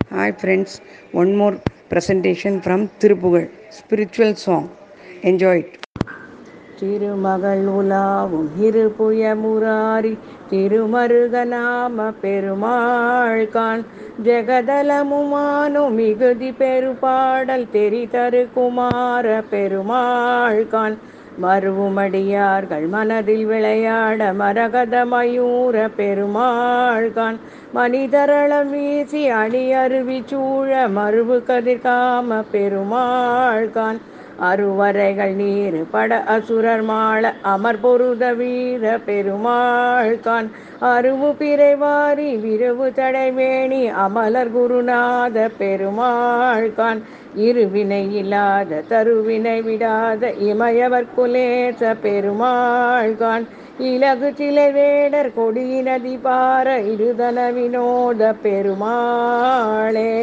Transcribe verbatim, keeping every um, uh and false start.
Hi friends, one more presentation from Tirupugal, spiritual song. Enjoy it. திருமகள் உலாவும் இருபுய முராரி திருமருகநாம பெருமாள்கான் ஜெகதலமுமானு மிகுதி பெருபாடல் தெரிதரு குமார பெருமாள்கான் மருவுமடியார்கள் மனதில் விளையாட மரகத மயூர பெருமாள்கான் மணிதரளம் வீசி அணி அருவி சூழ மருவு கதிர்காம பெருமாள்கான் அருவரைகள் நீர் பட அசுரர் மாள அமர் பொருத வீர பெருமாள்கான் அருவு பிறைவாரி விரவு தடைவேணி அமலர் குருநாத பெருமாள்கான் இருவினை இல்லாத தருவினை விடாத இமயவர் குலேச பெருமாள்கான் இலகு சிலை வேடர் கொடியினதி பார இருதன வினோத பெருமாளே